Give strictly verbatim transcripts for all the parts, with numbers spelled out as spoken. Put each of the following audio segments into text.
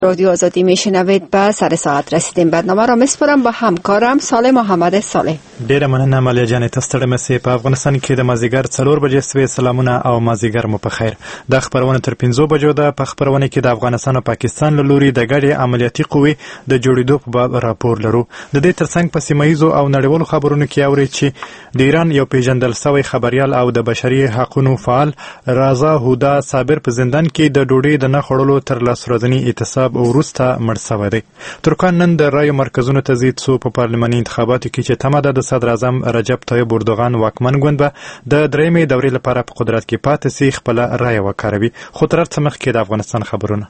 رادیو آزادی میشنوید. به سر ساعت رسیدیم. برنامه را میسپارم به همکارم صالح محمد صالح. ډیره مننه مالیا جان. تاسو ته مې په افغانستان کې د مازیګر څلور بجې سوي سلامونه او مازیګر مو په خیر. د خبرونه تر پنځو بجو ده. په خبرونه کې د افغانستان او پاکستان له لوري د ګډې عملیاتي قوې د جوړېدو په باب راپور لرو. د دې ترڅنګ په سیمه ییزو او نړیوالو خبرونو کې اوري چې د ایران یو پیژندل شوی خبريال او د بشري حقوقو فعال رضا هودا صابر په زندان کې د ډوډۍ د نه خړلو تر لاس ورځنی اعتصاب وروسته مړ شوی دی. ترکان نن د رایو مرکزونو ته ځي څو په پارلماني انتخاباتو کې چې تمه ده د صدر اعظم رجب طیب اردوغان واکمن ګوند به د درېیمې دورې لپاره په قدرت کې پاتې سي خپل رایه وکاروي. خو تر څه مخکې د افغانستان خبرونه.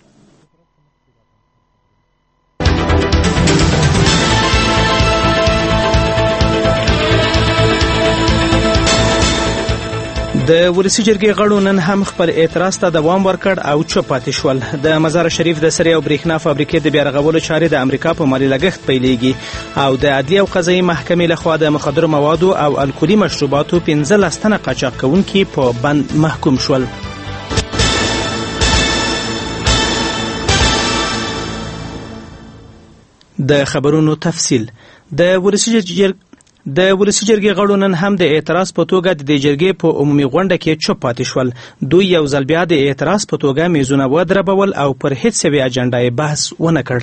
د ولسی جرګې غړو نن هم خپل اعتراض ته دوام ورکړ او چوپ پاتې شول. د مزار شریف د سرې او برېښنا فابریکې د بیا رغولو چارې د امریکا په مالي لګښت پیلېږي او د عدلیه او قضایي محکمې لخوا د مخدرو موادو او الکولي مشروباتو پنځلس تنه قاچاق کوونکي په بند محکوم شول. د خبرونو تفصیل. د ولسی جرګې د ولسی جرګې غړو نن هم د اعتراض په توګه د دې جرګې په عمومي غونډه کې چوپ پاتې شول. دوی یو ځل بیا د اعتراض په توګه میزونه ودربول او پر هیڅ سوي اجنډا یې بحث ونه کړ.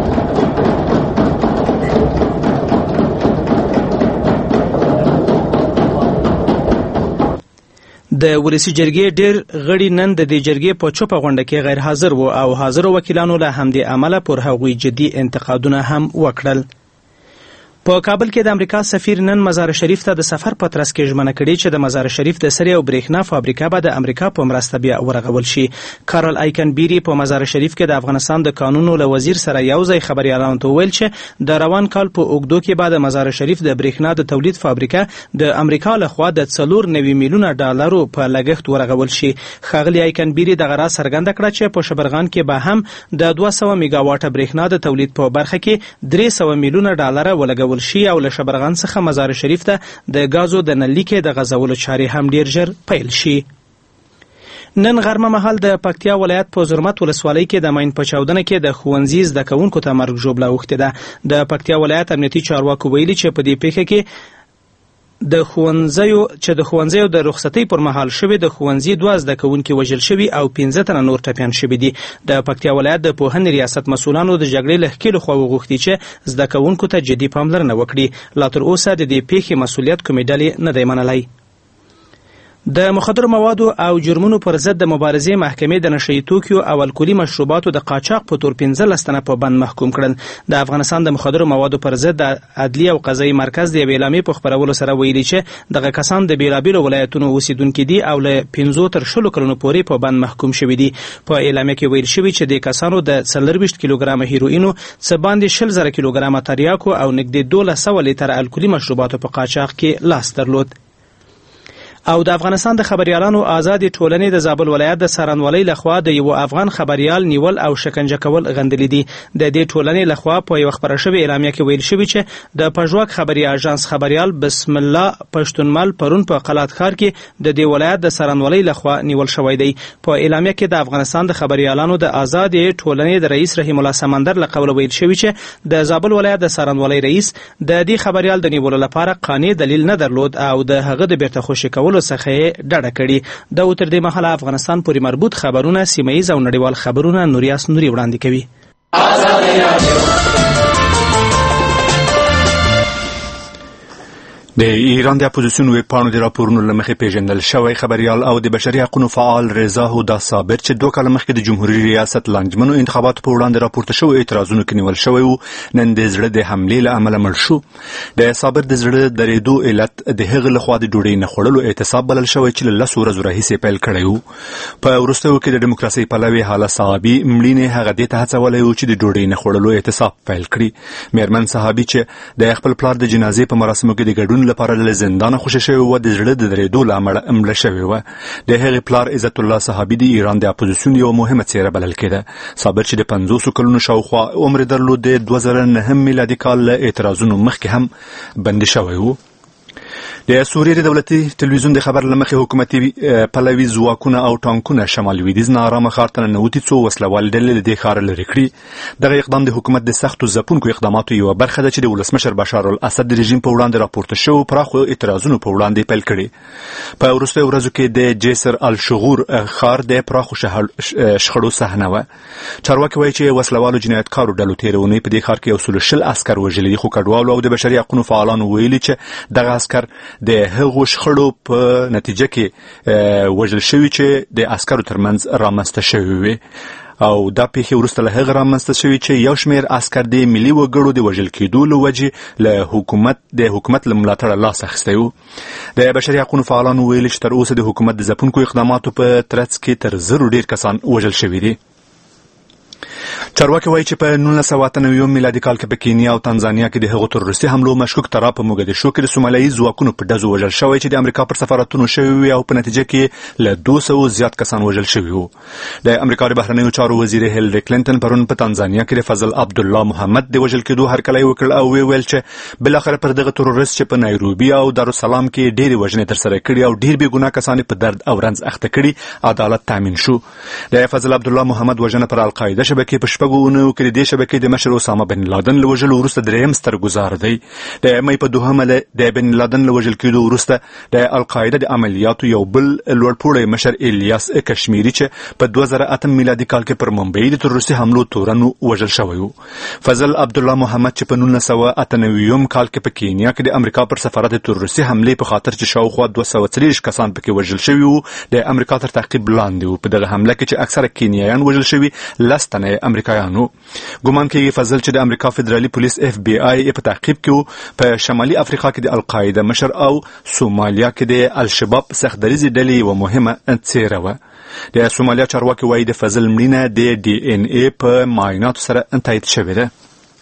د ولسی جرګې ډېر غړي نن د دې جرګې په چوپه غونډه کې غیر حاضر وو او حاضر وکیلانو له همدې عمله پر هغوی جدي انتقادونه هم وکړل. په کابل کې د امریکا سفیر نن مزار شریف ته د سفر په ترڅ کې ژمنه کړې چې د مزار شریف د سرې او برېښنا فابریکه به د امریکا په مرسته بیا ورغول شي. کارل آیکن بیری په مزار شریف کې د افغانستان د قانونو له وزیر سره یو ځای خبريالانو ته ویل چې د روان کال په اوږدو کې به د مزار شریف د برېښنا د تولید فابریکه د امریکا لخوا د څلور نوي میلیونه ډالرو په لګښت ورغول شي. ښاغلي آیکن بیری دغه راز څرګنده کړه چې په شبرغان کې به هم د دوه سوه میگا واټه برېښنا د تولید په برخه کې درې سوه میلیونه ډالر ولګول شي او له شبرغان څخه مزار شریف ته د غازو د نلیکې د غځولو چارې هم ډیر ژر پیل شي. نن غرمه مهال د پکتیا ولایت په زرمت ولسوالۍ کې د ماین په چاودنه کې د ښوونځي زده کوونکو ته مرګ ژوبله اوښتې ده. د پکتیا ولایت امنیتي چارواکو ویلي چې په دې پیښه کې د ښوونځیو چې د ښوونځیو د رخصتۍ پر مهال شوی د ښوونځي دوه زده کوونکي وژل شوي او پنځه تنه نور ټپیان شوي دي. د پکتیا ولایت د پوهنې ریاست مسؤلانو د جګړې له ښکېلو خوا وغوښتي چې زده کوونکو ته جدي پاملرنه وکړي. لا تر اوسه د دې پیښې مسؤلیت کومې ډلې نه دی منلی. د مخدرو موادو او جرمونو پر ضد د مبارزې محکمې د نشه یي توکیو او الکولي مشروباتو د قاچاق په تور پنځلس تنه په بند محکوم کړل. د افغانستان د مخدرو موادو پر ضد د عدلیه او قضایي مرکز د یوې اعلامیې په خپرولو سره ویلي چې دغه کسان د بېلابېلو ولایتونو اوسیدونکي دي او له پنځو تر شلو کلونو پورې په بند محکوم شوي دي. په اعلامیه کې ویل شوي چې د کسانو د څلرویشت کیلوګرامه هیروینو څه باندې شل زره کیلوګرامه تریاکو او نږدې دولس سوه لیتره الکولي مشروباتو په قاچاق کې لاس درلود. او د افغانستان د خبريالانو آزادي ټولنې د زابل ولایت د سرانولۍ لخوا د یو افغان خبريال نیول او شکنجه کول غندلې دي. د دې ټولنې لخوا په یو خبره شوی اعلامیه کې ویل شوی چې د پژواک خبري اژانس خبريال بسم الله پښتونمل پرون په قلات ښار کې د دې ولایت د سرانولۍ لخوا نیول شوی دی. په اعلامیه کې د افغانستان د خبريالانو د آزادي ټولنې د رئیس رحیم الله سمندر له قوله ویل شوی چې د زابل ولایت د سرانولۍ رئیس د دې خبريال د نیولو لپاره قانوني دلیل نه درلود او د هغه د بیرته خوشي کولو څخه ډډه کړې. دا تر دې مهاله افغانستان پورې مربوط خبرونه سیمه ییز او نړیوال خبرونه نوریاس نوري وړاندې کوي. د ایران د اپوزیسیون ویبپاڼو د راپورونو له مخې پیژندل شوی خبريال او د بشري حقوقو فعال رضا هودا صابر چې دوه کاله مخکې د جمهوریت ریاست لانجمنو انتخاباتو په وړاندې راپورته شوی اعتراضونو کې نیول شوی و، نن د زړه د حملې له امله مړ شو. د صابر د زړه درېدو علت د هغه لخوا د ډوډۍ نه خوړلو اعتصاب بلل شوی چې له لسو ورځو راهیسې پیل کړی و. په وروستیو کې د ډیموکراسۍ پلوي حاله صحابي مړینې هغه دې ته هڅولی و چې د ډوډۍ نه خوړلو اعتصاب پیل کړي. میرمن صحابي چې د خپل پلار د جنازې په مراسمو کې د ګډون لپاره له زندانه خوشی شوی و، د زړه د درېدو له امله مړه شوی و. د هغې پلار عزت الله صحابي د ایران د اپوزیسیون یوه مهمه څیره بلل کېده. صابر چې د پنځوسو کلونو شاوخوا عمر درلود، د دوه زره نهم میلادي کال له اعتراضونو مخکې هم بندي شوی و. د سوریې د دولتي تلویزیون د خبر لمخې حکومتي پلوي ځواکونه او ټانکونه شمال لویدیځ نارامه ښار ته ننوتي څو وسلوال ډلې له دې ښاره لرې کړي. دغه اقدام د حکومت د سختو ځپونکو اقداماتو یوه برخه ده چې د ولسمشر بشار الاسد د رژیم په وړاندې راپورته شوو پراخو اعتراضونو په وړاندې پیل کړي. په وروستیو ورځو کې د جسر الشغور ښار د پراخو شخړو صحنه وه. چارواکي وایي چې وسلوالو جنایتکارو ډلو تېره اونۍ په دې ښار کې یو سل شل عسکر وژلي دي، خو کډوالو او د بشري حقونو فعالانو ویلي چې دغه عسکر د هغو شخړو په نتیجه کې وژل شوي چې د عسکرو ترمنځ رامنځته شوي وي، او دا پیښې وروسته له هغه رامنځته شوي چې یو شمېر عسکر د ملي وګړو د وژل کېدو له وجې له حکومت د حکومت له ملاتړه لاس اخیستی و. د بشري حقونو فعالانو ویلي چې تر اوسه د حکومت د ځپونکو اقداماتو په ترڅ کې تر زرو ډېر کسان وژل شوي دي. چارواکي وایي چې په نولس سوه اته نوي میلادي کال کې په کینیا او تانزانیا کې د هغو تروریستي حملو مشکوک ترا په موګدیشو کې د سومالیایي ځواکونو په ډزو وژل شوی چې د امریکا پر سفارتونو شوي وي، او په نتیجه کې له دوه سوو زیات کسان وژل شوي وو. د امریکا د بهرنیو چارو وزیر هیلري کلینټن پرون په تانزانیا کې د فضل عبدالله محمد د وژل کېدو هرکلی وکړ او وی ویل چې بالاخره پر دغه تروریست چې په نایروبي او دارالسلام کې ډېرې وژنې ترسره کړي او ډېر بې ګناه کسان په درد او رنځ اخته کړي عدالت تامین شو. د فضل عبدالله محمد وژنه پر القاعده شبکې په شپږو اونیو کې د دې شبکې د مشر اسامه بن لادن له وژلو وروسته درېیم ستر ګزار دی. د مۍ په دوهمه د بن لادن له وژل کېدو وروسته د القاعده د عملیاتو یو بل لوړپوړی مشر الیاس کشمیري چې په دوه زره اته میلادي کال کې پر ممبئی د تروریستي حملو تورن وژل شوی و. فضل عبدالله محمد چې په نولس سوه اته نوي کال کې په کینیا کې د امریکا پر سفارت د تروریستي حملې په خاطر چې شاوخوا دوه سوه څلېرویشت کسان پکې وژل شوي وو د امریکا تر تعقیب لاندې و. په دغه حمله کې چې اکثره کینیایان وژل شوي لس تنه امریکایان وو. ګمان کېږي فضل چې د امریکا فدرالي پولیس اف بی آی په تعقیب کې وو. په شمالي افریقا کې د القاعده مشر او سومالیا کې د الشباب سختدریزې ډلې یوه مهمه څیره وه. د سومالیا چارواکي وایي د فضل مړینه د ډي ان اے په معایناتو سره تایید شوې ده.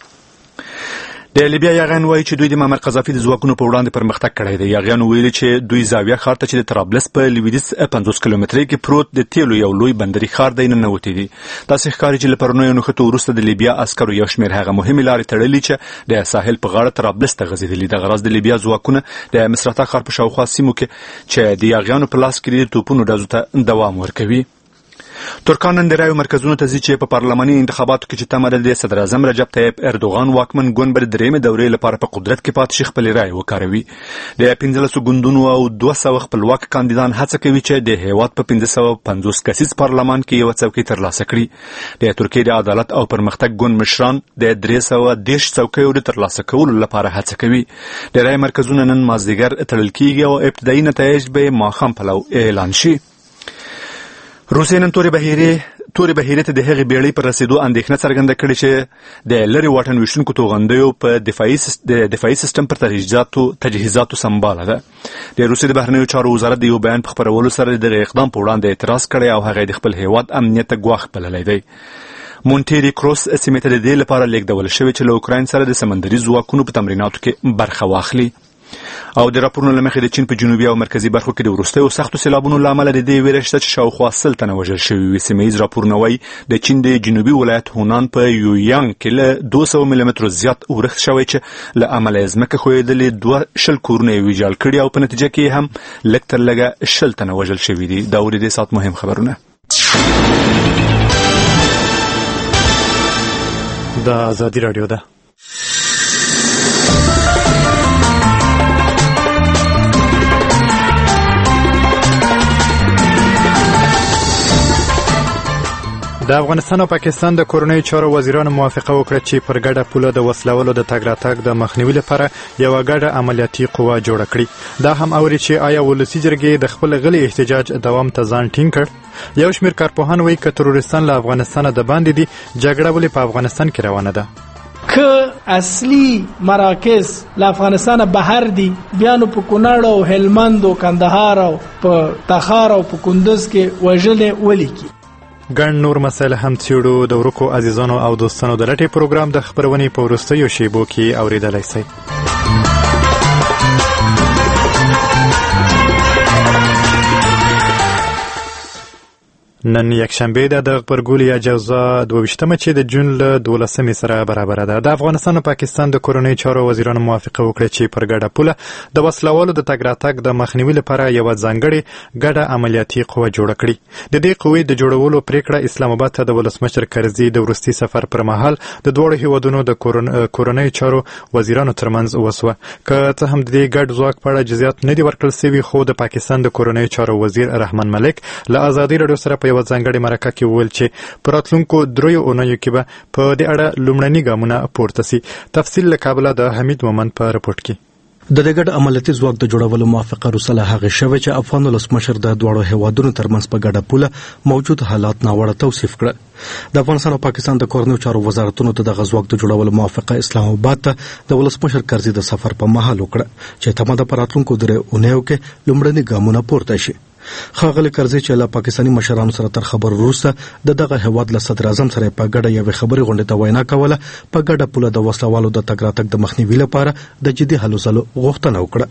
د لیبیا یاغیان وایي چې دوی د معمر قذافي د ځواکونو په وړاندې پرمختګ کړی دی. یاغیانو ویلي چې دوی زاویه ښار ته چې د طرابلس په لویدیځ پنځوس کیلومترۍ کې پروت د تیلو یو لوی بندري ښار دی ننوتي دي. داسې ښکاري چې له پرونیو نښتو وروسته د لیبیا عسکرو یو شمېر هغه مهمې لارې تړلي چې د ساحل په غاړه طرابلس ته غځېدلي. دغه راز د لیبیا ځواکونه د مصراتا ښار په شاوخوا سیمو کې چې د یاغیانو په لاس کې د توپونو ډزو ته دوام ورکوي. ترکان نن د رایو مرکزونو ته ځي چې په پارلماني انتخاباتو کې چې تمه ده د صدر اعظم رجب طیب اردوغان واکمن ګوند به د درېیمې دورې لپاره په قدرت کې پاتې شي خپلې رایې وکاروي. د پنځلسو ګوندونو او دوه سوه خپلواک کاندیدان هڅه کوي چې د هېواد په پنځه سوه پنځوس کسیز پارلمان کې یوه څوکۍ ترلاسه کړي. د ترکیې د عدالت او پرمختګ ګوند مشران د درې سوه دېرش څوکیو د ترلاسه کولو لپاره هڅه کوي. د رایې مرکزونه نن مازدیګر تړل کېږي او ابتدایي نتایج به ماښام پلو اعلان شي. روسیې نن تورې بحیرې تورې بحیرې ته د هغې بیړۍ پر رسېدو اندېښنه څرګنده کړې چې د لرې واټن ویشتونکو توغندیو په دفاعي د دفاعي سیستم پر تجهیزاتو تجهیزاتو سمباله ده. د روسیې د بهرنیو چارو وزارت د یو بیان په خپرولو سره دغه اقدام په وړاندې اعتراض کړی او هغه د خپل هېواد امنیت ته ګواښ بللی دی. مونټيري کروس سیمې ته د دې لپاره لیږدول شوی چې له اوکراین سره د سمندري ځواکونو په تمریناتو کې برخه واخلي. او د راپورونو له مخې د چین په جنوبي او مرکزي برخو کې د وروستیو سختو سیلابونو له امله د دې ویره شته چې شاوخوا سل تنه وژل شوي وي. سیمه ییز راپورونه وایي د چین د جنوبي ولایت هونان په یویانګ کې له دوه سوه میلیمترو زیات اورښت شوی چې له امله یې ځمکه ښویېدلې دوه شل کورونه یې ویجاړ کړي او په نتیجه کې هم لږ تر لږه شل تنه وژل شوي دي. دا ورې دې ساعت مهم خبرونه. دا ازادي راډیو ده. د افغانستان او پاکستان د کورنیو چارو وزیرانو موافقه وکړه چې پر ګډه پوله د وسلولو د تګ راتګ د مخنیوي لپاره یوه ګډه عملیاتي قوه جوړه کړي. دا هم اوري چې آیا ولسي جرګې د خپل غلي احتجاج دوام ته ځان ټینګ کړ. یو شمېر کارپوهان وایي که تروریستان له افغانستانه د باندې دي جګړه ولې په افغانستان کې روانه ده. که اصلي مراکز له افغانستانه بهر دي بیا نو په کونړ او هلمند او کندهار او په تخار او په کندوز کې وژلې ولیکي. ګڼ نور مسایل هم څېړو. د ورکو عزیزانو او دوستانو د لټې پروګرام د خپرونې په وروستیو شیبو کې اورېدلی شئ. نن یکشنبه ده د غبرګول یا جوزا دوه چې د جون له دولسمې سره برابره ده. د افغانستان او پاکستان د کورنۍ چارو وزیرانو موافقه وکړه چې پر ګډه پوله د وسلوالو د تګ راتګ د مخنیوي لپاره یوه ځانګړې ګډه عملیاتي قوه جوړه کړي. د دې قوې د جوړولو پریکړه اسلام آباد ته د ولسمشر کرزي د وروستي سفر پر مهال د دواړو هیوادونو د کورنۍ چارو وزیرانو ترمنځ وسوه. که څه هم د دې ګډ ځواک په اړه جزئیات نه دي ورکړل سوي، خو د پاکستان د کورنۍ چارو وزیر رحمان ملک له ازادي راډیو سره په یوه ځانګړې مرکه کې وویل چې په راتلونکو دریو اونیو کې به په دې اړه لومړني ګامونه پورته سي. تفصیل له کابله د حمید مومند په رپورټ کې. د دې ګډ عملیاتي ځواک د جوړولو موافقه وروسته هغه شوه چې افغان ولسمشر د دواړو هیوادونو ترمنځ په ګډه پوله موجود حالات ناوړه توصیف کړل. د افغانستان او پاکستان د کورنیو چارو وزارتونو ته د ځواک د جوړولو موافقه اسلام آباد ته د ولسمشر کرزي د سفر په مهال وکړه چې تمه ده په راتلونکو درې اونیو کې لومړني ګامونه پورته شي. ښاغلي کرزي چې له پاکستاني مشرانو سره تر خبرو وروسته د دغه هیواد له صدر اعظم سره په ګډه یوې خبرې غونډې ته وینا کوله، په ګډه پوله د وسلوالو د تګ راتګ د مخنیوي لپاره د جدي هلو ځلو غوښتنه وکړه.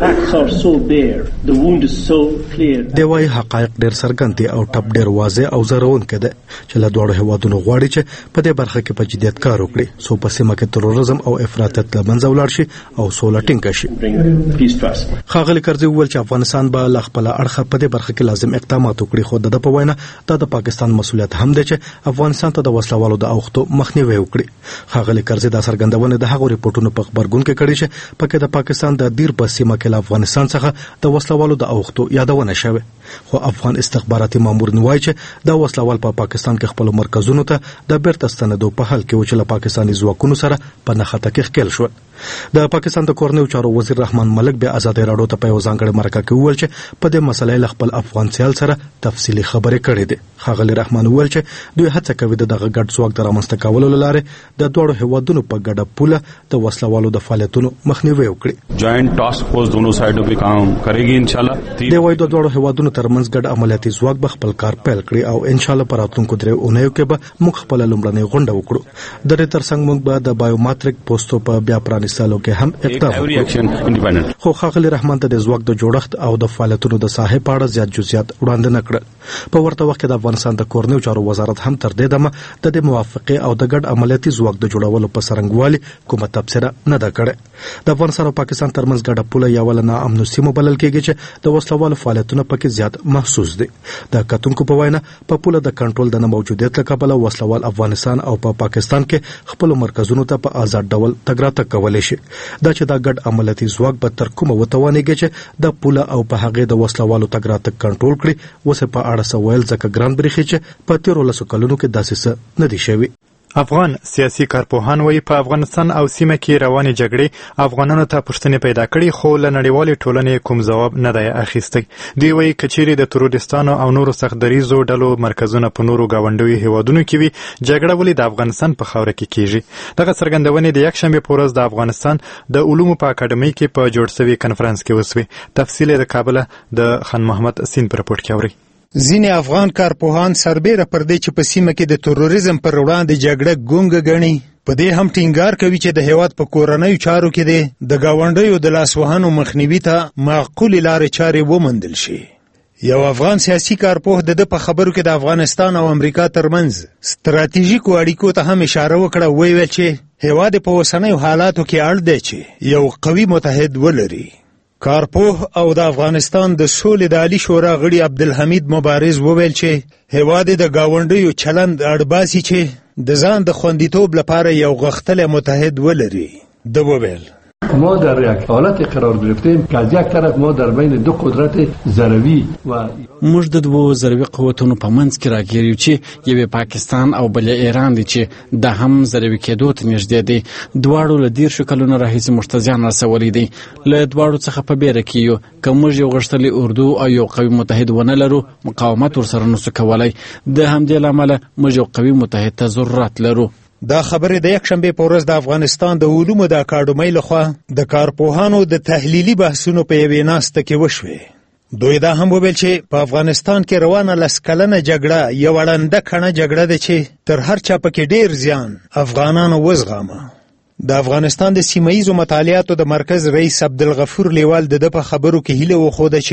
دی وايي حقایق ډېر څرګند دي او ټپ ډېر واضح او زرونکی دی چې له دواړو هیوادونو غواړي چې په دې برخه کې په جدیت کار وکړي څو په سیمه کې تروریزم او افراطیت له منځه ولاړ شي او سوله ټینګه شي. ښاغلي کرزي وویل چې افغانستان به له خپله اړخه په برخه کې لازم اقدامات وکړي، خو د په وینا دا د پاکستان مسؤلیت هم دی چې افغانستان ته د وسلوالو د اوښتو مخنیوي وکړي. ښاغلي کرزي دا څرګندونه د هغو ریپورټونو په خبرګون کې کړې چې پکې د پاکستان د دیر په سیمه کې له افغانستان څخه د وسلوالو د اوښتو یادونه شوه، خو افغان استخباراتي مامورین وایي چې دا وسلوال په پاکستان کې خپل مرکزونو ته د بیرته ستنېدو په حال کې و چې له پاکستاني ځواکونو سره په نښته کې ښکېل شول. د پاکستان د کورنیو چارو وزیر رحمان ملک بیا ازادي راډیو ته په یو ځانګړې مرکه کې وویل چې په دې مسلې له خپل افغان سیال سره تفصیلي خبرې کړې دي. ښاغلي رحمان وویل چې دوی هڅه کوي د دغه ګډ ځواک د رامنځته کولو له لارې د دواړو هیوادونو په ګډه پوله د وسلوالو د فعالیتونو مخنیوي وکړي. جوائنٹ ټاسک فورس دونوں سایډو په کام کوي ان شاء الله. دی وايي د دواړو هیوادونو ترمنځ ګډ عملیاتي ځواک به خپل کار پیل کړي او ان شاء الله په راتلونکو درې اونیو کې به موږ خپل لومړنۍ غونډه وکړو. د دې ترڅنګ موږ به د بایوماتریک پوسټو په بیا پرانیستلو کې هم خو ښاغلي رحمان ته د ځواک د جوړښت او د فعالیتونو د ساحې په اړه زیات جزئیات وړاندې نه کړل. په ورته وخت کې د افغانستان د کورنیو چارو وزارت هم تر دې دمه د دې موافقې او د ګډ عملیاتي ځواک د جوړولو په څرنګوالي کومه تبصره نه ده کړې. د افغانستان او پاکستان ترمنځ ګډه پوله یوه له ناامنو سیمو بلل کېږي چې د وسلوالو فعالیتونه پکې زیات محسوس دي. د کتونکو په وینا په پوله د کنټرول د نه موجودیت له کبله وسلوال افغانستان او په پا پاکستان کې خپل مرکزونو ته په آزاد ډول تګ راتګ کولی شي. دا چې دا ګډ عملیاتي ځواک به تر کومه وتوانېږي چې د پوله او په هغې د وسلوالو تګ راتګ کنټرول کړي، اوس یې په اړه څه ویل ځکه ګران برېښي چې په تېرو لسو کلونو کې داسې څه نه دي شوي. افغان سیاسي کارپوهان وایي په افغانستان او سیمه کې روانې جګړې افغانانو ته پوښتنې پیدا کړي، خو له نړیوالې ټولنې کوم ځواب نه دی اخیستی. دوی وایي که چیرې د تروریستانو او نورو سخت دریځو ډلو مرکزونه په نورو ګاونډیو هیوادونو کې وي، جګړه ولې د افغانستان په خاوره کې کیږي. دغه څرګندونې د یکشنبې په ورځ د افغانستان د علومو په اکاډمۍ کې په جوړ سوي کنفرانس کې وسوې. تفصیل د کابله د خان محمد سین په رپورټ کې اوري. ځینې افغان کارپوهان سربیره پر دې چې په سیمه کې د تروریزم پر وړاندې جګړه ګونګه ګڼي، په دې هم ټینګار کوي چې د هیواد په کورنیو چارو کې د د ګاونډیو د لاسوهنو مخنیوي ته معقولې لارې چارې وموندل شي. یو افغان سیاسي کارپوه د ده په خبرو کې د افغانستان او امریکا ترمنځ ستراتیژیکو اړیکو ته هم اشاره وکړه. ویل چې هیواد په اوسنیو حالاتو کې اړ دی چې یو قوي متحد ولري. کارپوه او د افغانستان د سولې د عالی شورا غړي عبدالحمید مبارز وویل چې هیواد د گاونډیو چلند اړباسي چې د ځان د خوندیتوب لپاره یو غښتلی متحد ولري. ده وویل ما در یک حالت قرار گرفتیم که از یک طرف ما در بین دو قدرت ضروی و موږ د دوو ضروي قوتونو په منځ کې راګیر یو چې یوې پاکستان او بلې ایران دي چې د هم ضروي کېدو ته نږدې دي. دواړو له دیرشو کلونو راهیسې موږ ته زیان رسولی دی. له دواړو څخه په بیره کې یو. که موږ یو غښتلی اردو او یو قوي متحد ونه لرو، مقاومت ورسره نسو کولی. د همدې له امله موږ یو قوي متحد ته ضرورت لرو. دا خبرې د یکشنبې په ورځ د افغانستان د علومو د اکاډمۍ لخوا د کارپوهانو د تحلیلي بحثونو په یوې ناسته کې وشوې. دوی دا هم وویل چې په افغانستان کې روانه لس کلنه جګړه یو ړنده کڼه جګړه ده چې تر هر چا پکې ډیر زیان افغانانو وزغامه. د افغانستان د سیمه ییزو مطالعاتو د مرکز رئیس عبدالغفور لیوال د ده په خبرو کې هیله وښوده چې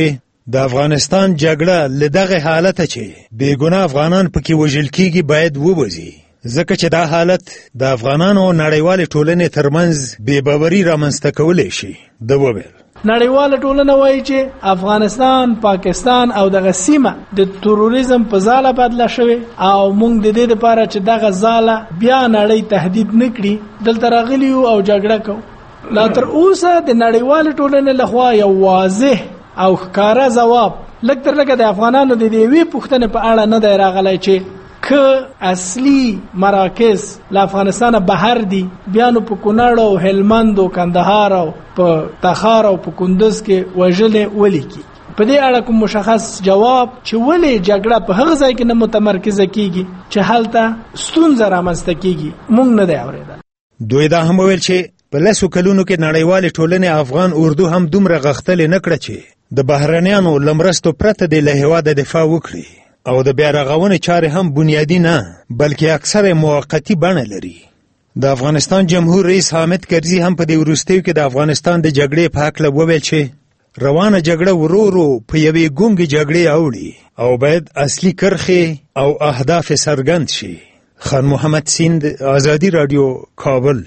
د افغانستان جګړه له دغه حالته چې بېګناه افغانان پکې وژل کیږي باید ووځي، ځکه چې دا حالت د افغانانو او نړیوالې ټولنې ترمنځ بې باوري رامنځته کولی شي. ده وویل نړیواله ټولنه وایي چې افغانستان، پاکستان او دغه سیمه د تروریزم په ځاله بدله شوې او موږ د دې لپاره چې دغه ځاله بیا نړۍ تهدید نه کړي دلته راغلي یو او جګړه کوو. لا تر اوسه د نړیوالې ټولنې لخوا یو واضح او ښکاره ځواب لږ تر لږه د افغانانو د دې یوې پوښتنې په اړه نه دی راغلی چې که اصلي مراکز له افغانستانه بهر دي، بیا نو په کونړ او هلمند او کندهار او په تخار او په کندوز کې وژلې ولیکي. په دې اړه کوم مشخص جواب چې ولې جګړه په هغه ځای کې نه متمرکزه کیږي چې هلته ستونزه رامنځته کیږي موږ نه دی اورېدل. دوی دا هم ویل چې په لسو کلونو کې نړیوالې ټولنې افغان اردو هم دومره غښتلې نه کړه چې د بهرنیانو له مرستو پرته د له هېواده دفاع وکړي او د بیا رغونې چارې هم بنیادي نه بلکې اکثر موقتي بڼه لري. د افغانستان جمهور رئیس حامد کرزي هم په دې وروستیو کې د افغانستان د جګړې په هکله وویل چې روانه جګړه ورو ورو په یوې ګونګې جګړې اوړي او باید اصلي کرښې او اهداف څرګند شي. خان محمد سیند، آزادي راډیو، کابل.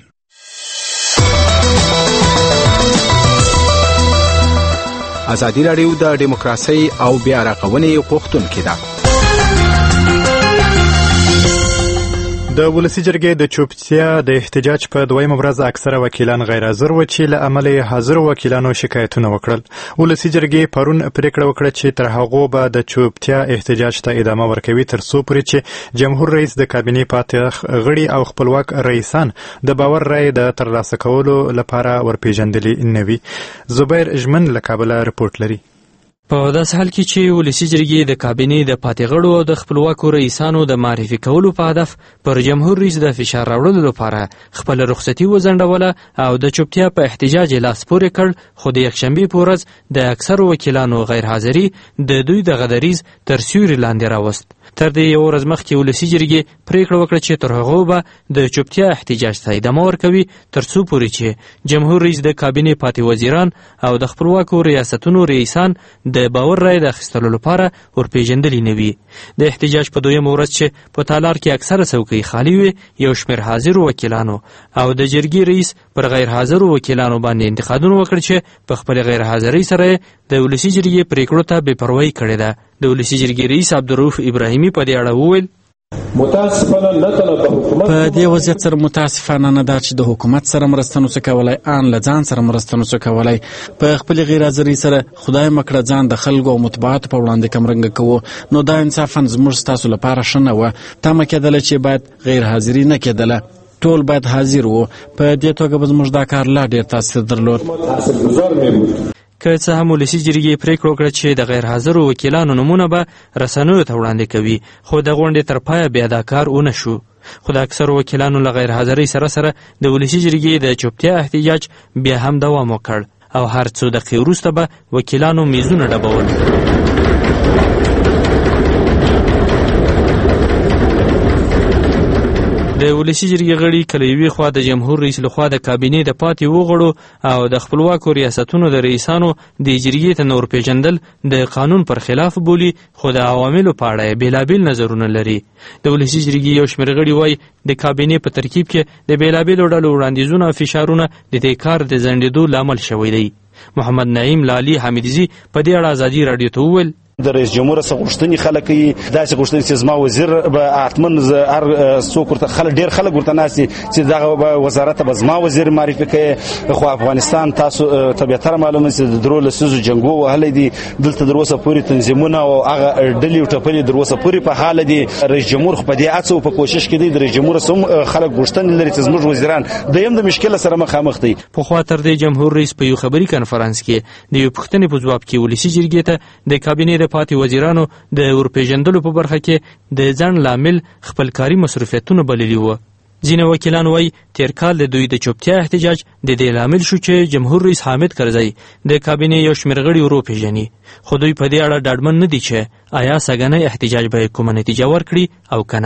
ازادي راډیو د دیموکراسي او بیا رغونې غوښتونکې ده. د ولسی جرګې د چوپتیا د احتجاج په دویمه ورځ اکثره وکیلان غیر حاضر و چې له امله حاضر وکیلانو شکایتونه وکړل. ولسی جرګې پرون پریکړه وکړه چې تر هغه به د چوپتیا احتجاج ته ادامه ورکوي تر څو پورې چې جمهور رئیس د کابینې پاتې غړي او خپلواک رئیسان د باور رای د ترلاسه کولو لپاره ورپېژندلي نه وي. زبیر ژمن له کابله رپورټ لري. په داسې حال کې چې ولسي جرګې د کابینې د پاتې غړو او د خپلواکو رئیسانو د معرفي کولو په هدف پر جمهور رئیس د فشار راوړلو لپاره خپل رخصتي وځنډوله او د چوپتیا په احتجاج یې لاس پورې کړ، خو د یکشنبې په ورځ د اکثرو وکیلانو غیر حاضري د دوی د غدریز تر سیوري لاندې راوست. تر دې یو ورځ مخکې ولسي جرګې پریکړه وکړه چې تر هغه به د چوپتیا احتجاج ته ادامه ورکوي تر څو پورې چې جمهور رئیس د کابینې پاتې وزیران او د خپلواکو ریاستونو رئیسان د باور رای د اخیستلو لپاره ورپېژندلي نه وي. د احتجاج په دویمه ورځ چې په تالار کې اکثره څوکۍ خالي وي، یو شمېر حاضرو وکیلانو او د جرګې رئیس پر غیر حاضرو وکیلانو باندې انتقادونه وکړ چې په خپل غیر حاضرۍ سره د ولسي جرګې پریکړو ته بې پروایي کړې ده. د ولسي جرګې رئیس عبدالرؤف ابراهیمي په دې اړه وویل په دې وضعیت سره متاسفانه نه ده چې د حکومت سره مرسته نشو کولای، ان له ځان سره مرسته نشو کولای. په خپل غیر حاضرۍ سره خدای مکړه ځان د خلکو او مطبوعاتو په وړاندې کمرنګه کوو، نو دا انصافا زموږ ستاسو لپاره ښه نه وه. تمه کېدله چې باید غیر حاضري نه کېدله، ټول باید حاضر وو. په دې توګه به زموږ دا کار لا ډېر تاثیر درلود. که څه هم ولسي جرګې پریکړه وکړه چې د غیر حاضرو وکیلانو نومونه به رسنیو ته وړاندې کوي، خو د غونډې تر پایه بیا دا کار ونه شو. خو د اکثرو وکیلانو له غیر حاضرۍ سره سره د ولسي جرګې د چوپتیا احتجاج بیا هم دوام وکړ او هر څو دقیقې وروسته به وکیلانو میزونه ډبول. د ولسي جرګې غړي کله یوې خوا د جمهور رئیس لخوا د کابینې د پاتې وغړو او د خپلواکو ریاستونو د رئیسانو د جرګې ته نور پیژندل د قانون پر خلاف بولي، خو د عواملو په اړه یې بېلابېل نظرونه لري. د ولسي جرګې یو شمېر غړي وایي د کابینې په ترکیب کې د بېلابېلو ډلو وړاندیزونه او فشارونه د دې کار د ځنډېدو لامل شوی دی. محمد نعیم لالي حمیدزي په دې اړه ازادي راډیو ته وویل د رئیس جمهور څخه غوښتنې خلک کوي، داسې غوښتنې چې زما وزیر به حتمن هر څوک ورته خلک ډېر خلک ورته ناستي چې دغه وزارت به زما وزیر معرفي کوي. خو افغانستان تاسو ته بهتره معلومه چې د درو لسیزو جنګو وهلی دي، دلته در اوسه پورې تنظیمونه او هغه ډلې او ټپلې در اوسه پورې په حال دي. رئیس جمهور خو په دې هڅه او په کوشش کې دی د رئیس جمهور سم خلک غوښتنې لري چې زموږ وزیران د یم د مشکل سره مخامخ دي. په خوا تر دې جمهور رئیس په یو خبري کانفرنس کې د یو پوښتنې په جواب کې ولسي جرګې ته د کابینې د پاتې وزیرانو د ورپېژندلو په برخه کې د ځنډ لامل خپل کاري مصروفیتونه بللي وو. ځینې وکیلان وایي تېر کال د دوی د چوپتیا احتجاج د دې لامل شو چې جمهور رئیس حامد کرزی د کابینې یو شمېر غړي ورو پېژني، خو دوی په دې اړه ډاډمن نه دي چې آیا سږنی احتجاج به کومه نتیجه ورکړي او که نه.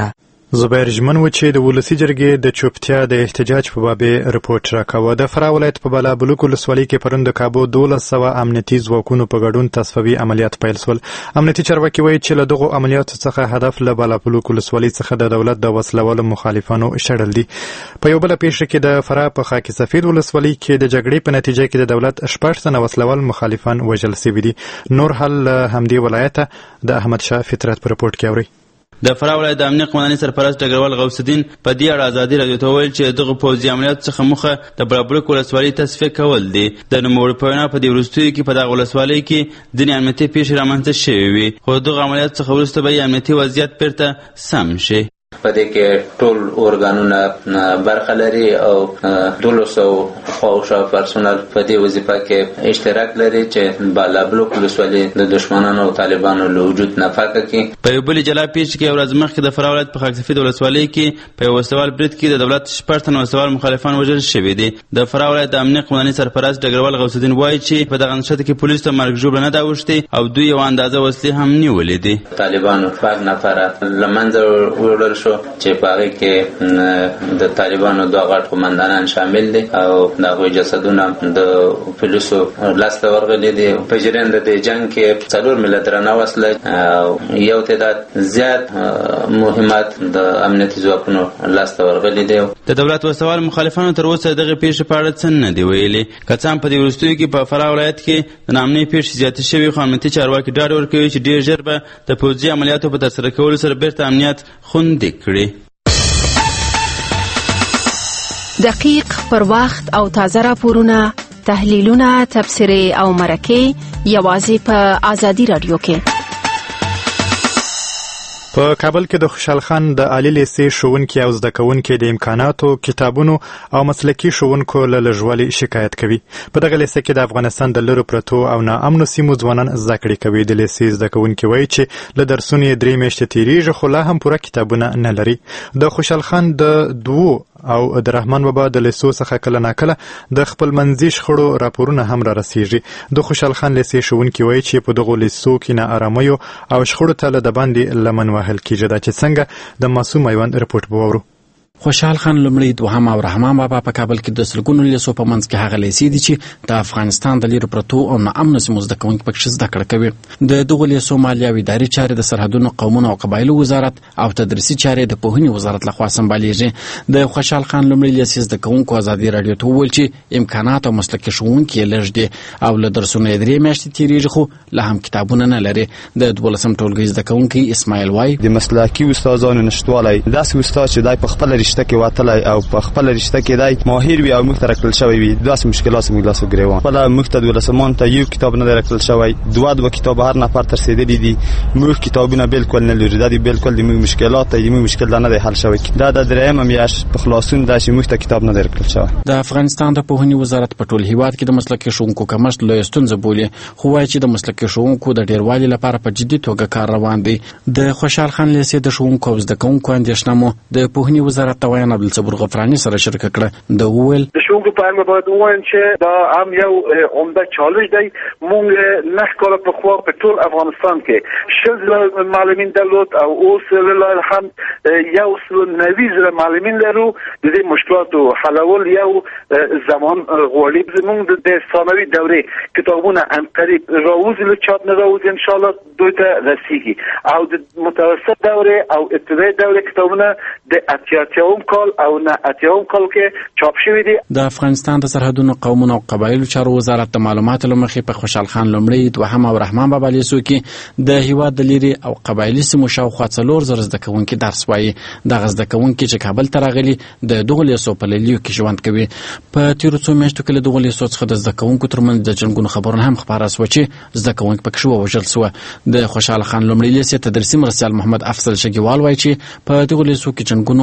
زبیر ژمن و چې د ولسي جرګې د چوپتیا د احتجاج په باب رپورټ راکاوه. د فراه ولایت په بالابلوک ولسوالۍ کې پرون د کابو دولس سوه امنیتي ځواکونو په ګډون تصفوي عملیات پیل شول. امنیتي چارواکي وایي چې له دغو عملیاتو څخه هدف له بالابلوک ولسوالۍ څخه د دولت د وسلوالو مخالفانو شړل دي. په یو بل پیښه کې د فراه په خاک سفید ولسوالۍ کې د جګړې په نتیجه کې د دولت شپږ تنه وسلوال مخالفان وژل شوي دي. نور حال همدې ولایته د احمد شاه فطرت په رپورټ کې اوري. د فراه ولایت د امنیه قومندانۍ سرپرست ډګروال غوث الدین په دې اړه ازادي راډیو ته وویل چې دغه پوځي عملیاتو څخه موخه د بالابلوک ولسوالۍ تصفیه کول دي. د نوموړي په وینا په دې وروستیو کې په دغه ولسوالۍ کې ځینې امنیتي پیښې رامنځته شوې وي، خو دغه عملیاتو څخه وروسته به یې امنیتي وضعیت بیرته سم شي. په دې کې ټول ارګانونه برخه لري او دولس سوه خواوشا پرسونل په دې وظیفه کې اشتراک لري چې بالابلوک ولسوالۍ د دشمنانو او طالبانو له وجود نه پاکه کړي. په یو بلې جلا پیښه کې ورځ مخکې د فراه ولایت په خاک سفید ولسوالۍ کې په یو وسلوال برید کې د دولت شپږ تنه وسلوال مخالفان وژل شوي دي. د فراه ولایت د امنیه قومندانۍ سرپرست ډګروال غوث الدین وایي چې په دغه نښته کې پولیسو ته مرګ ژوبله نه ده اوښتې او دوی یوه اندازه وسلې هم نیولې دي. طالبانو شپږ نفره له منځه وړل شو چې په هغې کې د طالبانو دوه غټ قومندانان شامل دي او د هغوی جسدونه د پولیسو لاسته ورغلي دي. په جریان د دې جنګ کې څلور ملي درنه وسله او یو تعداد زیات مهمات د امنیتي ځواکونو لاسته ورغلي دي. د دولت وسوال مخالفانو تر اوسه دغه پیښې په اړه څه نه دي ویلي. که څه هم په دې وروستیو کې په فراه ولایت کې د ناامنۍ پیښې زیاتې شوي، خو امنیتي چارواکي ډاډ ورکوي چې ډېر ژر به د پوځي عملیاتو په ترسره کولو سره بیرته امنیت خوندي کړي. دقیق، پر وخت او تازه راپورونه، تحلیلونه، تبصرې او مرکې یوازې په آزادي راډیو کې. په کابل کې د خوشحال خان د عالی لیسې ښوونکي او زده کوونکي د امکاناتو، کتابونو او مسلکي ښوونکو له لږوالي شکایت کوي. په دغه لیسې کې د افغانستان د لرو پرتو او ناامنو سیمو ځوانان زده کړې کوي. د لیسې زده کوونکي وایي چې له درسونو یې درې میاشتې تېرېږي، خو لا هم پوره کتابونه نه لري. د خوشحال خان د دوو او د رحمان بابا د لیسو څخه کله ناکله د خپل منځي شخړو راپورونه هم را رسیږي. د خوشحال خان لیسې ښوونکي وایي چې په دغو لیسو کې نااراميو او شخړو ته له د باندې لمن وهل کېږي. دا چې څنګه د معصوم میوند رپورټ به واورو. خوشحال خان لومړی، دوهم او رحمان بابا په کابل کې د سلګونو لیسو په منځ کې هغه لیسې دي چې د افغانستان د لیرو پرتو او ناامنو سیمو زده کوونکي پکې زده کړه کوي. د دغو لیسو مالي او اداري چارې د سرحدونو، قومونو او قبایلو وزارت او تدریسي چارې د پوهنې وزارت لخوا سمبالیږي. د خوشحال خان لومړی لیسې زده کوونکو ازادي راډیو ته وویل چې امکانات او مسلکي ښوونکي یې لږ دي او له درسونو یې درې میاشتې تېرېږي، خو لا هم کتابونه نه لري. د دولسم ټولګي زده کوونکی اسماعیل وایي د مسلکي استادانو نشتوالی، داسې استاد چې دای په خپله رشته کې وتلی او په خپل رشته کې دی ماهر وي او موږ ته راکړل شوی وي. داسې مشکلات موږ لاسو ګریوان. خپله موږ ته دولسمان ته یو کتاب نه دی راکړل شوی، دوه دوه کتاب هر نفر تر رسېدلي دي. موږ کتابونه بالکل نه لرو. دا دي بالکل د موږ مشکلات دي. موږ مشکل نه دی حل شوی. دا د درېیمه میاشت په خلاصون دا چې موږ ته کتاب نه دی راکړل شوی. د افغانستان د پوهنې وزارت په ټول هیواد کې د مسلکي ښوونکو کمښت لویه ستونزه بولي، خو وایي چې د مسلکي ښوونکو د ډېروالي لپاره په جدي توګه کار روان دی. د خوشحال خان لیسې د ښوونکو او زده کوونکو اندېښنه مو د پوهنې وزارت ته ویان عبدالصبور غفراني سره شریک کړه. د وویل د ښوونکو په اړه باید ووایم چې دا هم یو عمده چالش دی. موږ نهه کاله پخوا په ټول افغانستان کې شل زره معلمین درلود او اوس لله الحمد یو سل نوي زره معلمین لرو. د دې مشکلاتو حلول یو زمان غواړي. زموږ د ثانوي دورې کتابونه عنقریب راوځي، له چاپ نه راوځي، انشاءالله دوی ته رسیږي. او د متوسط دورې او ابتدایي دورې کتابونه د اتیا اتیاوم کال او نه اتیاوم کال کې چاپ شوي دي. د افغانستان د سرحدونو، قومونو او قبایلو چارو وزارت د معلوماتو له مخې په خوشحال خان لومړی، دوهم او رحمان بابا لیسو کې د هیواد د لیرې او قبایلي سیمو شاوخوا څلور زره زده کوونکي درس وایي. دغه زده کوونکي چې کابل ته راغلي د دغو لیسو په لیلیو کې ژوند کوي. په تېرو څو میاشتو کې له دغو لیسو څخه د زده کوونکو ترمنځ د جنګونو خبرونه هم خپاره سوه چې زده کوونکي پکې ووژل سوه. د خوشحال خان لومړی لیسې تدریسي مرستیال محمد افضل شګیوال وایي چې په دغو لیسو کې جنګونو او ناامنۍ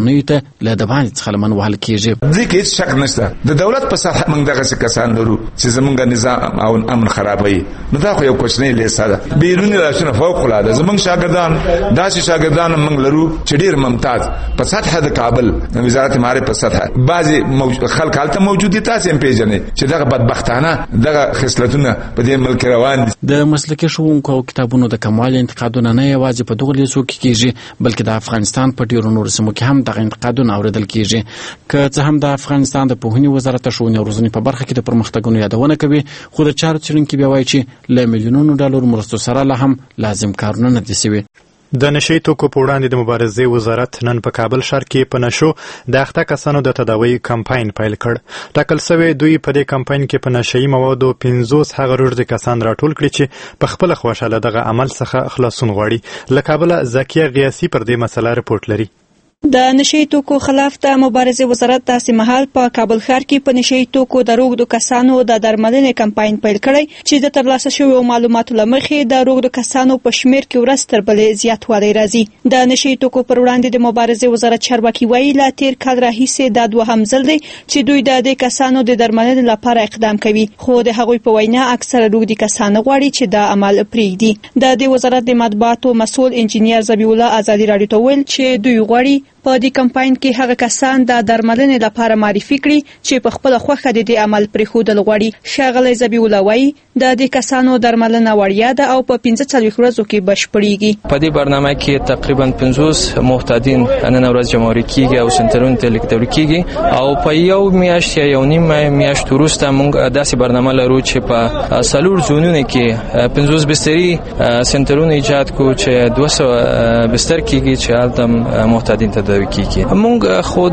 کورنیو ته له د باندې څخه لمن وهل کیږي. دې کې هیڅ شک نشته د دولت په سطح موږ دغه کسان لرو چې زمونږ نظام او امن خرابوي. نو دا خو یو کوچنی لیسه ده. بیرونی راشنه فوق العاده زمونږ شاګردان داسې شاګردان موږ لرو چې ډیر ممتاز په سطح د کابل وزارت معارف په سطح بعضي خلک حالت موجودي تاسو هم پیژنې چې دغه بدبختانه دغه خصلتونه په دې ملک روان دي. د مسلکي ښوونکو او کتابونو د کموالي انتقادونه نه یوازې په دغه لیسو کې کیږي بلکې د افغانستان په ډیرو نورو سیمو کې هم دغه انتقادونه اوریدل کیږي. که څه هم د افغانستان د پوهنې وزارت ښوونې او روزنې په برخه کې د پرمختګونو یادونه کوي خو د چارو څېړونکي بیا وایي چې له میلیونونو ډالرو مرستو سره لا هم لازم کارونه نه دي سوي. د نشي توکو په وړاندې د مبارزې وزارت نن په کابل ښار کې په نشو د اخته کسانو د تداوی کمپاین پیل کړ. ټاکل شوی دوی په دې کمپاین کې په نشئی موادو پنځوس هغه روږدي کسان راټول کړي چې په خپل خوښه له دغه عمل څخه خلاصون غواړي. له کابله زکیه غیاسي پر دې مسله رپورټ لري. د نشئی توکو خلاف د مبارزې وزارت داسې مهال په کابل ښار کې په نشئی توکو د روږدو کسانو د درملنې کمپاین پیل کړی چې د ترلاسه شویو معلوماتو له مخې د روږدو کسانو په شمیر کې ورځ تر بلې زیاتوالی راځي. د نشئی توکو پر وړاندې د مبارزې وزارت چارواکي وایي له تیر کال راهیسې دا دوهم ځل دی چې دوی د دې کسانو د درملنې لپاره اقدام کوي خو د هغوی په وینا اکثره روږدي کسان غواړي چې دا عمل پرېږدي. د دې وزارت د مطبوعاتو مسؤل انجینیر ذبیح الله ازادي راډیو ته ویل چې دوی غواړي په دې کمپاین کې هغه کسان د درملنې لپاره معرفي کړي چې په خپل خوښه د دې عمل پرېښودل غواړي. ښاغلی ذبیح الله وایي د دې کسانو درملنه وړیا ده او په پنځه څلوېښت ورځو کې بشپړېږي. په دې برنامه کې تقریبا پنځوس محتاطین نن ورځ جمهوری کیږي او سنټرونو ته لیږدول کیږي او په یو میاشت یا یو نیم میاشت وروسته موږ داسې برنامه لرو چې په څلور زونونو کې پنځوس بستري سنټرونه ایجاد کوو چې دوه سوه بستر کیږي چې هلته محتاطین ته تداوی کیږي. موږ خو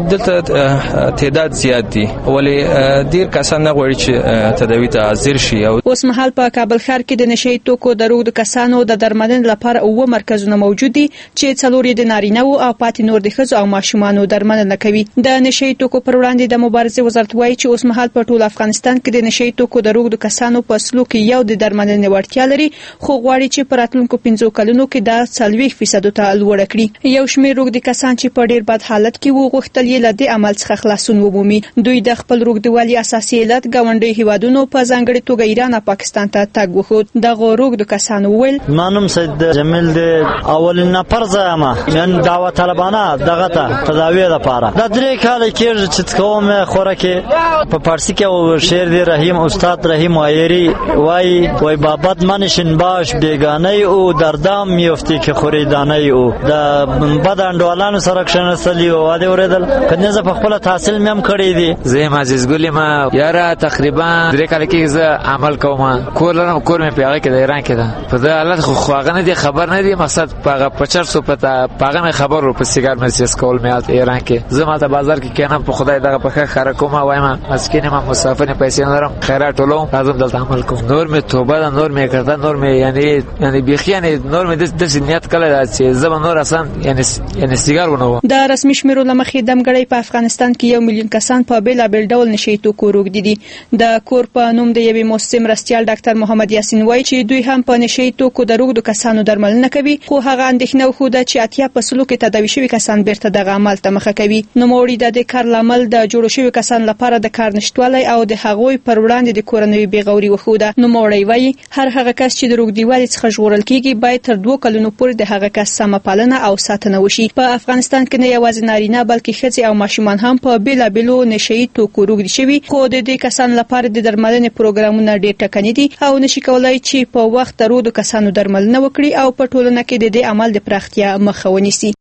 دلته تعداد زیات دي ولې ډیر کسان نه غواړي چې تداوی ته حاضر شي. اوس مهال په کابل ښار کې د نشئی توکو د روږدو کسانو د درملنې لپاره اووه مرکزونه موجود دي چې څلور یې د نارینه وو او پاتې نور د ښځو او ماشومانو درملنه کوي. د نشئی توکو پر وړاندې د مبارزې وزارت وایي چې اوس مهال په ټول افغانستان کې د نشئی توکو د روږدو کسانو په سلو کې یو د درملنې وړتیا لري خو غواړي چې په راتلونکو پنځو کلونو کې دا څلوېښت فیصدو ته لوړه کړي. یو شمېر روږدي کسان چې په ډیر بد حالت کې وو غوښتل یې له دې عمل څخه خلاصون ومومي. دوی د خپل روږدوالي اساسي علت ګاونډي هیوادونو په ځانګړي توګه ایران او پاکستان ته تګ وښود. دغه روږدو کسانو وویل ما نوم سید جمیل دی اولین نفر زه یم نن دعوت طلبانه دغه ته تداوی لپاره دا درې کاله کېږي چې کوم خوراکي په فارسی کې او شعر دی رحیم استاد رحیم وایری وای وای بابت منشین باش بیگانه او دردام میفتی که خوریدانه او د بدانډوالانو سره کښېنستلي او واده اورېدل کنه زه په خپله تحصیل مې هم کړی دی. زه یم عزیز ګل یم یاره تقریبا درې کاله کې زه عمل کوم کور لرم کور مې په هغه کې د ایران کې ده په دې حالت خو هغه نه دی خبر نه دی مقصد په هغه پچر سو پته هغه مې خبر رو په سیګار مې سیس کول مې ایران کې زه ماته بازار کې کینم په خدای دغه په خره کوم وایم مسکین ما مسافر نه پیسې نه لرم خیرات ټولو لازم دلته عمل کوم نور مې توبه ده نور مې کړه نور مې یعنی یعنی بيخي یعنی نور مې د دې نیت کړل چې زما نور آسان یعنی یعنی سیګار ونه د رسمي شمیرو لمخې دمګړی په افغانستان کې یو میلیون کسان په بیلابیل ډول نشئی توکو روږدي دي. د کور په نوم د یوې مؤسسې مرستیال ډاکټر محمد یاسین وایي چې دوی هم په نشئی توکو د روږدو کسانو درملنه کوي خو هغه اندېښنه وښوده چې اتیا په سلو کې تداوي شوي کسان بیرته دغه عمل ته مخه کوي. نوموړي د دې کار لامل د جوړو شویو کسانو لپاره د کار نشتوالی او د هغوی پر وړاندې د کورنیو بېغوري وښوده. نوموړی وایي هر هغه کس چې د روږدیوالي څخه ژغورل کیږي باید تر دوه کلونو پورې د هغه کس سمه پالنه او ساتنه وشي. په افغانستان کې نه یوازې نارینه بلکې ښځې او ماشومان هم په بیلابیلو نشئی توکو روږدي شوي خو د دې کسانو لپاره د درملنې پروګرامونه ډېر ټکني دي او نشي کولای چې په وخت د روږدو کسانو درملنه وکړي او په ټولنه کې د دې عمل د پراختیا مخه ونیسي.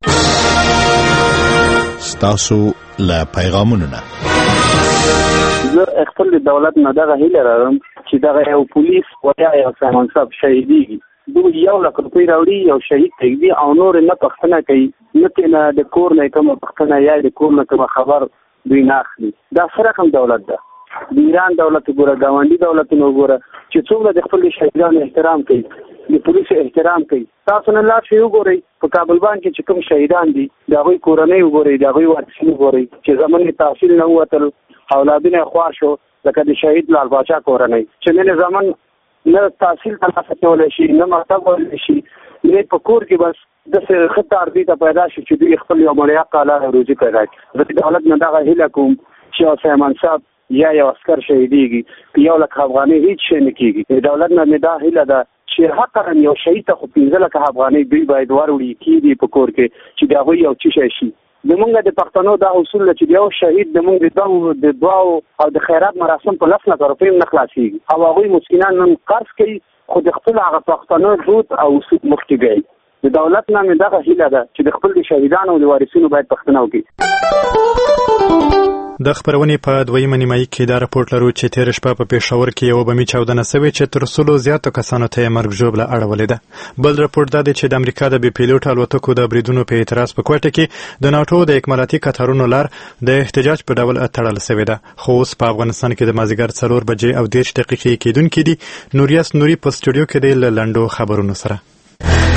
ستاسو له پیغامونو نه زه خپل د دولت نه دغه هیله لرم چې دغه یو پولیس یا یو سمونصب شهیدیږي دوی یو لک روپۍ راوړي یو شهید پرېږدي او نور نه پوښتنه کوي نه ترېنه د کور نه کومه پوښتنه یا د کور نه کومه خبر دوی نه اخلي. دا څه رقم دولت ده؟ د ایران دولت وګوره ګاونډي دولتونه وګوره چې څومره د خپل شهیدانو احترام کوي د پولیسو احترام کوي. تاسو نه لاړ شئ وګورئ په کابل باندې چې کوم شهیدان دي د هغوی کورنۍ وګورئ د هغوی وارثین وګورئ چې زموږ تحصیل نه ووتل اولادونه خوار شو لکه د شهید لال باچا کورنۍ چې نن زمون نه تحصیل ترلاسه کولی شي نه مکتب ویلی شي نه په کور کې بس د خطر دې ته پیدا شي چې دوی خپل یو مړیا قاله روزي پیدا کړي. د دولت نه دغه هیله کوم چې سیمان صاحب یا یو عسكر شهیدیږي یو لک افغاني هیڅ شي نه کیږي. د دولت نه دا هیله ده چې حقا یو شهید ته خو پنځه لک افغاني دوی باید وروړي کیږي په کور کې چې دا وي یو څه شي. د مونږ د پښتنو دا اصول چې یو شهید د مونږ د دعو د دعاو او د خیرات مراسم په لس لک روپۍ نه خلاصيږي او هغه مسکینان نن قرض کوي خو د خپل هغه پښتنو دود او اصول مخکې کوي. د دولت نه دغه هیله ده چې د خپل شهیدانو او د وارثینو باید پښتنه وکړي. د خبرونې په دویمه نیمایي کې دا راپورټ لرو چې تېره شپه په پېښور کې یوه بمي چاودنه سوې چې تر سلو زیاتو کسانو ته یې مرګ ژوبله اړولې ده. بل راپورټ دا دی چې د امریکا د بې پیلوټ الوتکو د بریدونو په اعتراض په کوټه کې د ناټو د اکمالاتي قطارونو لار د احتجاج په ډول تړل سوې ده. خو اوس په افغانستان کې د مازدیګر څلور بجې او دېرش دقیقې کېدونکې دي. نوریاس نوري په سټوډیو کې دی له لنډو خبرونو سره.